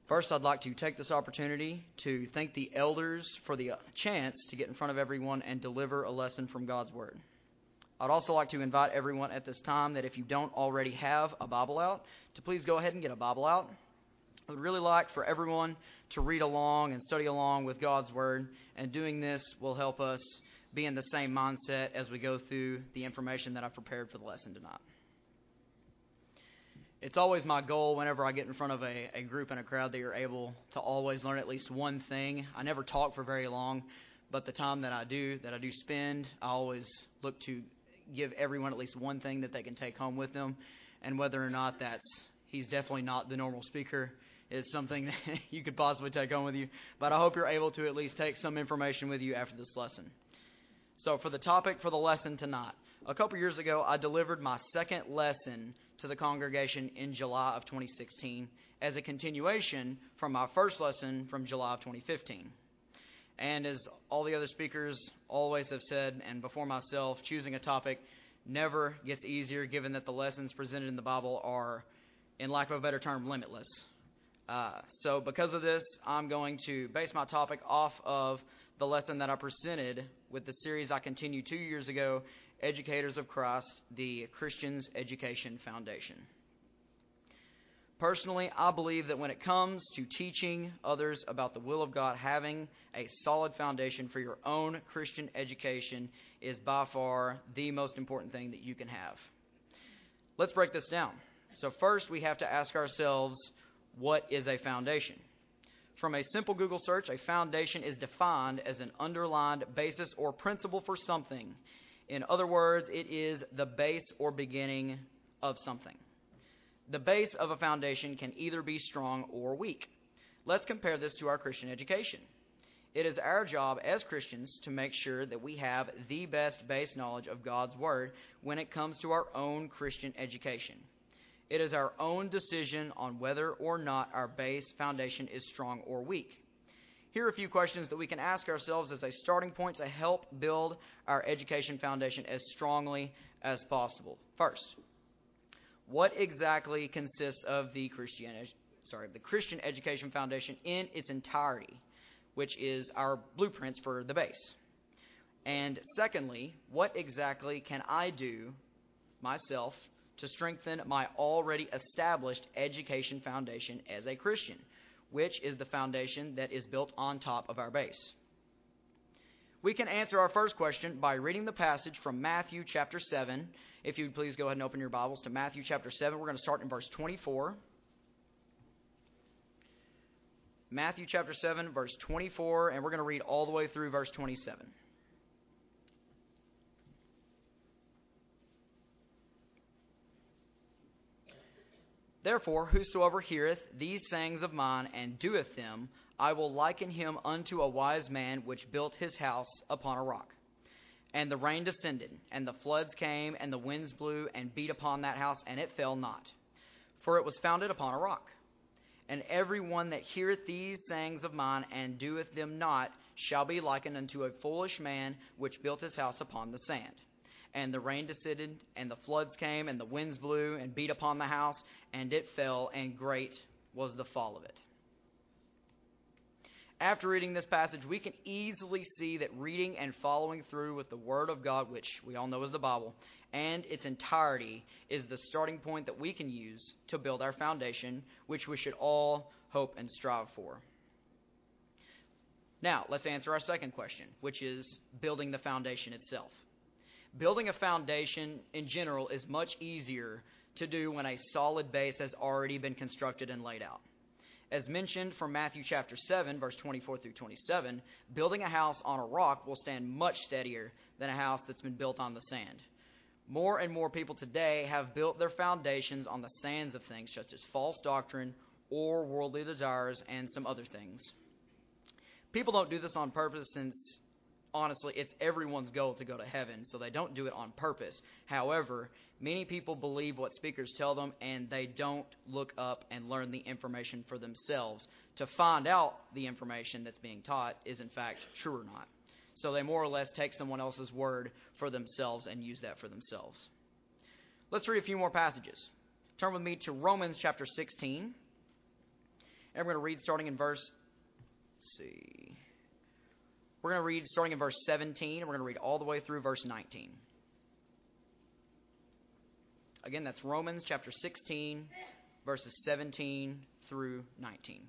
First, I'd like to take this opportunity to thank the elders for the chance to get in front of everyone and deliver a lesson from God's Word. I'd also like to invite everyone at this time that if you don't already have a Bible out, to please go ahead and get a Bible out. I would really like for everyone to read along and study along with God's Word, and doing this will help us be in the same mindset as we go through the information that I've prepared for the lesson tonight. It's always my goal whenever I get in front of a group and a crowd that you're able to always learn at least one thing. I never talk for very long, but the time that I do spend, I always look to give everyone at least one thing that they can take home with them. And whether or not he's definitely not the normal speaker, is something that you could possibly take home with you. But I hope you're able to at least take some information with you after this lesson. So for the topic for the lesson tonight, a couple years ago, I delivered my second lesson to the congregation in July of 2016 as a continuation from my first lesson from July of 2015. And as all the other speakers always have said, and before myself, choosing a topic never gets easier given that the lessons presented in the Bible are, in lack of a better term, limitless. So because of this, I'm going to base my topic off of the lesson that I presented with the series I continued 2 years ago, Educators of Christ, the Christian's Education Foundation. Personally, I believe that when it comes to teaching others about the will of God, having a solid foundation for your own Christian education is by far the most important thing that you can have. Let's break this down. So first, we have to ask ourselves, what is a foundation? From a simple Google search, a foundation is defined as an underlined basis or principle for something. In other words, it is the base or beginning of something. The base of a foundation can either be strong or weak. Let's compare this to our Christian education. It is our job as Christians to make sure that we have the best base knowledge of God's Word when it comes to our own Christian education. It is our own decision on whether or not our base foundation is strong or weak. Here are a few questions that we can ask ourselves as a starting point to help build our education foundation as strongly as possible. First, what exactly consists of the Christian Education Foundation in its entirety, which is our blueprints for the base? And secondly, what exactly can I do myself to strengthen my already established education foundation as a Christian, which is the foundation that is built on top of our base? We can answer our first question by reading the passage from Matthew chapter 7. If you would please go ahead and open your Bibles to Matthew chapter 7. We're going to start in verse 24. Matthew chapter 7, verse 24, and we're going to read all the way through verse 27. Therefore, whosoever heareth these sayings of mine and doeth them, I will liken him unto a wise man which built his house upon a rock. And the rain descended, and the floods came, and the winds blew, and beat upon that house, and it fell not. For it was founded upon a rock. And every one that heareth these sayings of mine and doeth them not shall be likened unto a foolish man which built his house upon the sand. And the rain descended, and the floods came, and the winds blew, and beat upon the house, and it fell, and great was the fall of it. After reading this passage, we can easily see that reading and following through with the Word of God, which we all know is the Bible, and its entirety is the starting point that we can use to build our foundation, which we should all hope and strive for. Now, let's answer our second question, which is building the foundation itself. Building a foundation in general is much easier to do when a solid base has already been constructed and laid out. As mentioned from Matthew chapter 7, verse 24 through 27, building a house on a rock will stand much steadier than a house that's been built on the sand. More and more people today have built their foundations on the sands of things such as false doctrine or worldly desires and some other things. People don't do this on purpose since, honestly, it's everyone's goal to go to heaven, so they don't do it on purpose. However, many people believe what speakers tell them, and they don't look up and learn the information for themselves to find out the information that's being taught is in fact true or not. So they more or less take someone else's word for themselves and use that for themselves. Let's read a few more passages. Turn with me to Romans chapter 16. And we're going to read starting in verse, We're going to read starting in verse 17, and we're going to read all the way through verse 19. Again, that's Romans chapter 16, verses 17 through 19.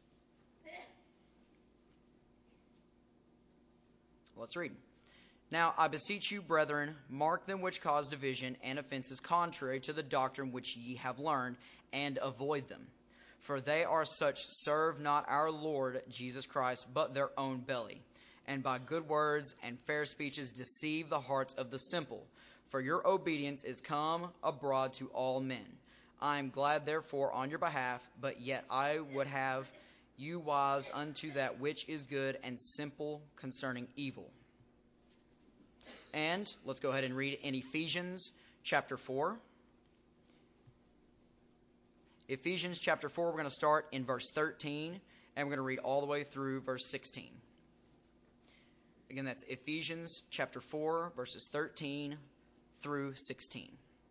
Let's read. Now I beseech you, brethren, mark them which cause division and offenses contrary to the doctrine which ye have learned, and avoid them. For they are such serve not our Lord Jesus Christ, but their own belly, and by good words and fair speeches deceive the hearts of the simple. For your obedience is come abroad to all men. I am glad therefore on your behalf, but yet I would have you wise unto that which is good, and simple concerning evil. And let's go ahead and read in Ephesians chapter 4. Ephesians chapter 4, we're going to start in verse 13, and we're going to read all the way through verse 16. Again, that's Ephesians chapter 4, verses 13 through 16.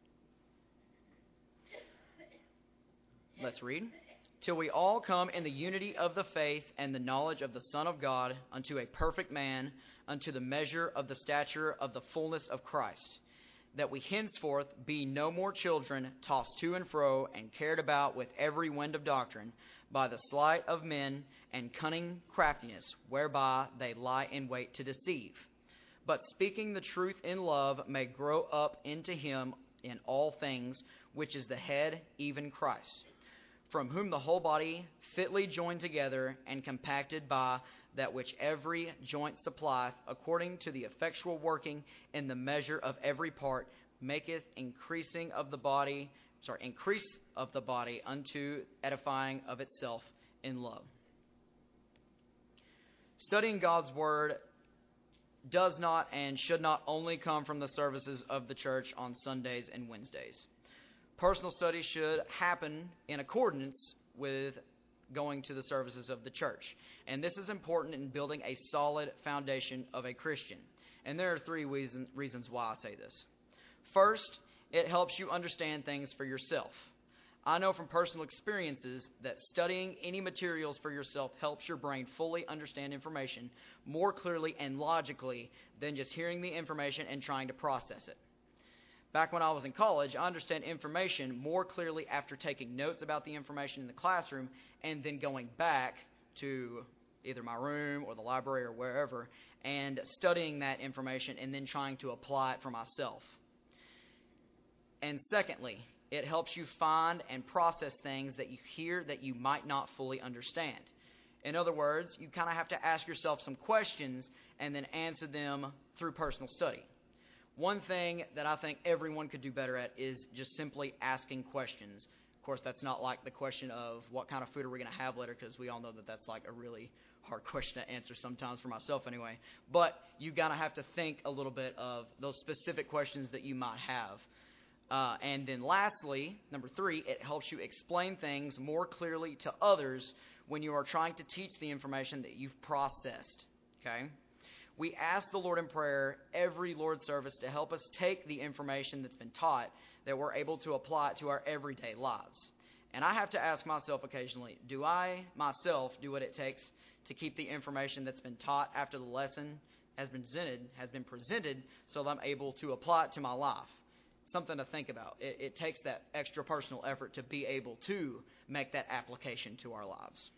Let's read. Till we all come in the unity of the faith and the knowledge of the Son of God, unto a perfect man, unto the measure of the stature of the fullness of Christ, that we henceforth be no more children, tossed to and fro, and carried about with every wind of doctrine, by the sleight of men and cunning craftiness, whereby they lie in wait to deceive. But speaking the truth in love may grow up into him in all things, which is the head, even Christ, from whom the whole body, fitly joined together and compacted by that which every joint supplieth, according to the effectual working in the measure of every part, maketh increase of the body unto edifying of itself in love. Studying God's Word does not and should not only come from the services of the church on Sundays and Wednesdays. Personal study should happen in accordance with going to the services of the church. And this is important in building a solid foundation of a Christian. And there are three reasons why I say this. First, it helps you understand things for yourself. I know from personal experiences that studying any materials for yourself helps your brain fully understand information more clearly and logically than just hearing the information and trying to process it. Back when I was in college, I understand information more clearly after taking notes about the information in the classroom and then going back to either my room or the library or wherever and studying that information and then trying to apply it for myself. And secondly, it helps you find and process things that you hear that you might not fully understand. In other words, you kind of have to ask yourself some questions and then answer them through personal study. One thing that I think everyone could do better at is just simply asking questions. Of course, that's not like the question of what kind of food are we going to have later, because we all know that that's like a really hard question to answer sometimes for myself anyway. But you got to have to think a little bit of those specific questions that you might have. And then lastly, number 3, it helps you explain things more clearly to others when you are trying to teach the information that you've processed. Okay? We ask the Lord in prayer every Lord's service to help us take the information that's been taught, that we're able to apply it to our everyday lives. And I have to ask myself occasionally, do I myself do what it takes to keep the information that's been taught after the lesson has been presented so that I'm able to apply it to my life? Something to think about. It takes that extra personal effort to be able to make that application to our lives.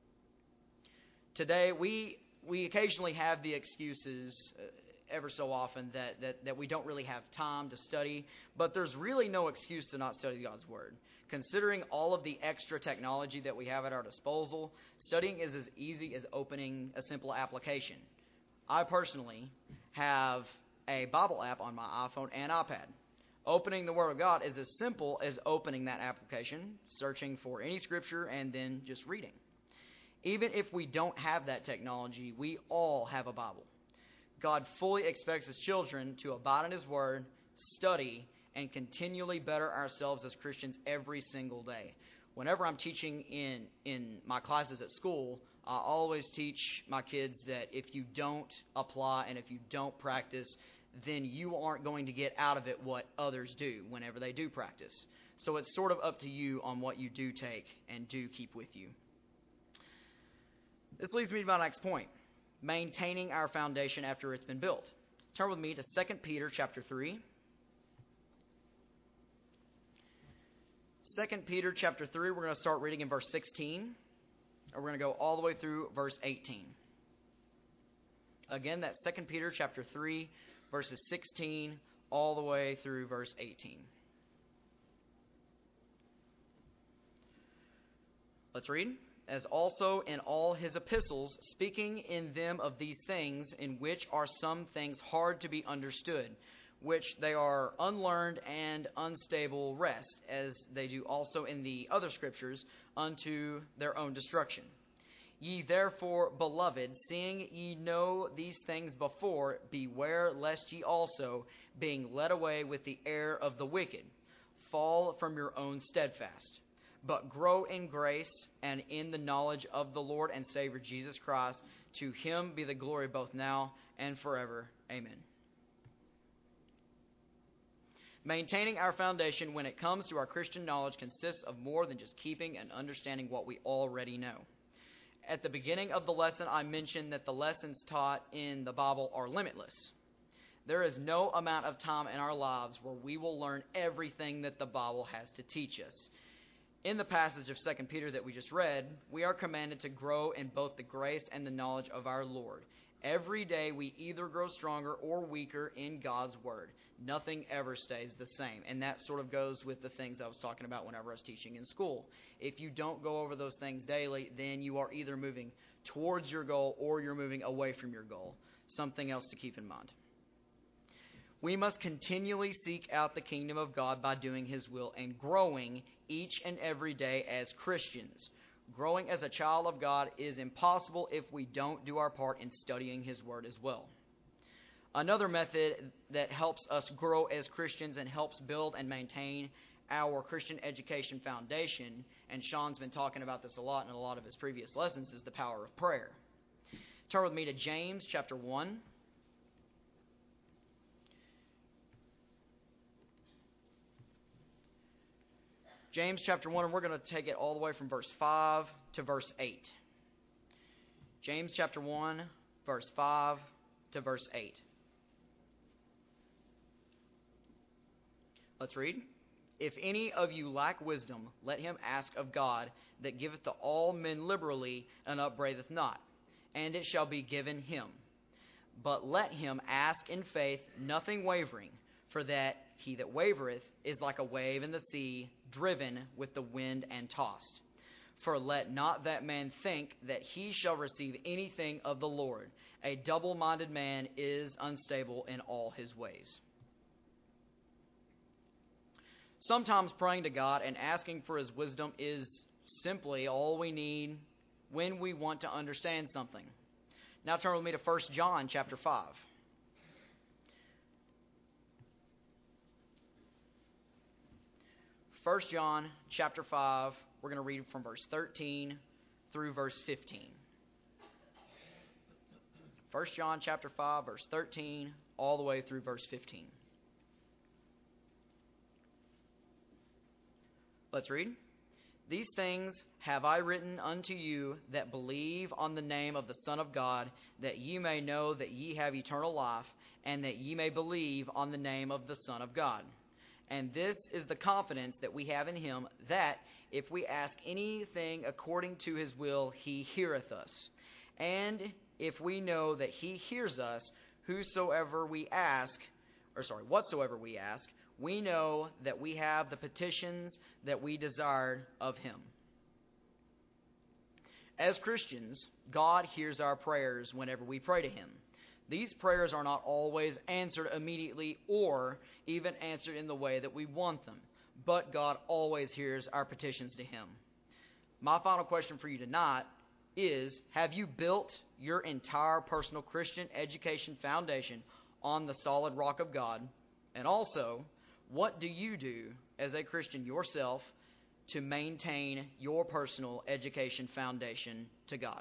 Today, we occasionally have the excuses ever so often that we don't really have time to study, but there's really no excuse to not study God's Word. Considering all of the extra technology that we have at our disposal, studying is as easy as opening a simple application. I personally have a Bible app on my iPhone and iPad. Opening the Word of God is as simple as opening that application, searching for any scripture, and then just reading. Even if we don't have that technology, we all have a Bible. God fully expects His children to abide in His Word, study, and continually better ourselves as Christians every single day. Whenever I'm teaching in my classes at school, I always teach my kids that if you don't apply and if you don't practice, then you aren't going to get out of it what others do whenever they do practice. So it's sort of up to you on what you do take and do keep with you. This leads me to my next point, maintaining our foundation after it's been built. Turn with me to 2 Peter chapter 3. 2 Peter chapter 3, we're going to start reading in verse 16, and we're going to go all the way through verse 18. Again, that's 2 Peter chapter 3, verses 16 all the way through verse 18. Let's read. As also in all his epistles, speaking in them of these things, in which are some things hard to be understood, which they are unlearned and unstable rest, as they do also in the other scriptures, unto their own destruction. Ye therefore, beloved, seeing ye know these things before, beware lest ye also, being led away with the error of the wicked, fall from your own steadfast. But grow in grace and in the knowledge of the Lord and Savior Jesus Christ. To him be the glory both now and forever. Amen. Maintaining our foundation when it comes to our Christian knowledge consists of more than just keeping and understanding what we already know. At the beginning of the lesson, I mentioned that the lessons taught in the Bible are limitless. There is no amount of time in our lives where we will learn everything that the Bible has to teach us. In the passage of 2 Peter that we just read, we are commanded to grow in both the grace and the knowledge of our Lord. Every day we either grow stronger or weaker in God's Word. Nothing ever stays the same. And that sort of goes with the things I was talking about whenever I was teaching in school. If you don't go over those things daily, then you are either moving towards your goal or you're moving away from your goal. Something else to keep in mind. We must continually seek out the kingdom of God by doing His will and growing each and every day as Christians. Growing as a child of God is impossible if we don't do our part in studying His Word as well. Another method that helps us grow as Christians and helps build and maintain our Christian education foundation, and Sean's been talking about this a lot in a lot of his previous lessons, is the power of prayer. Turn with me to James chapter 1. James chapter 1, and we're going to take it all the way from verse 5 to verse 8. James chapter 1, verse 5 to verse 8. Let's read. If any of you lack wisdom, let him ask of God, that giveth to all men liberally, and upbraideth not, and it shall be given him. But let him ask in faith, nothing wavering, for that he that wavereth is like a wave in the sea, driven with the wind and tossed. For let not that man think that he shall receive anything of the Lord. A double-minded man is unstable in all his ways. Sometimes praying to God and asking for His wisdom is simply all we need when we want to understand something. Now turn with me to 1 John chapter 5. 1 John chapter 5, we're going to read from verse 13 through verse 15. 1 John chapter 5, verse 13, all the way through verse 15. Let's read. These things have I written unto you that believe on the name of the Son of God, that ye may know that ye have eternal life, and that ye may believe on the name of the Son of God. And this is the confidence that we have in Him, that if we ask anything according to His will, He heareth us. And if we know that He hears us, whatsoever we ask, we know that we have the petitions that we desired of Him. As Christians, God hears our prayers whenever we pray to Him. These prayers are not always answered immediately or even answered in the way that we want them, but God always hears our petitions to Him. My final question for you tonight is, have you built your entire personal Christian education foundation on the solid rock of God? And also, what do you do as a Christian yourself to maintain your personal education foundation to God?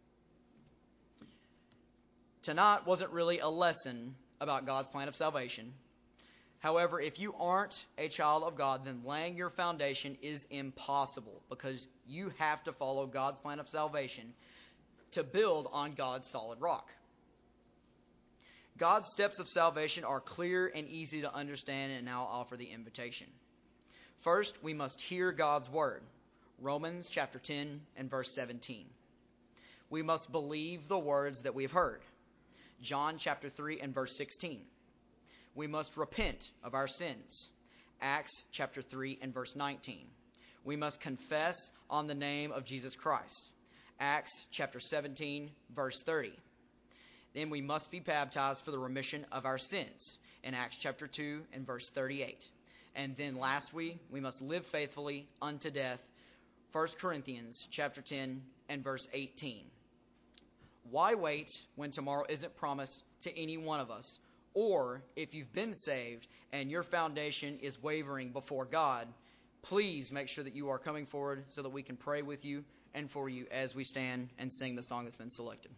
Tonight wasn't really a lesson about God's plan of salvation. However, if you aren't a child of God, then laying your foundation is impossible, because you have to follow God's plan of salvation to build on God's solid rock. God's steps of salvation are clear and easy to understand, and now I'll offer the invitation. First, we must hear God's word. Romans chapter 10 and verse 17. We must believe the words that we've heard. John chapter 3 and verse 16. We must repent of our sins. Acts chapter 3 and verse 19. We must confess on the name of Jesus Christ. Acts chapter 17 verse 30. Then we must be baptized for the remission of our sins in Acts chapter 2 and verse 38. And then lastly, we must live faithfully unto death. 1 Corinthians chapter 10 and verse 18. Why wait when tomorrow isn't promised to any one of us? Or if you've been saved and your foundation is wavering before God, please make sure that you are coming forward so that we can pray with you and for you as we stand and sing the song that's been selected.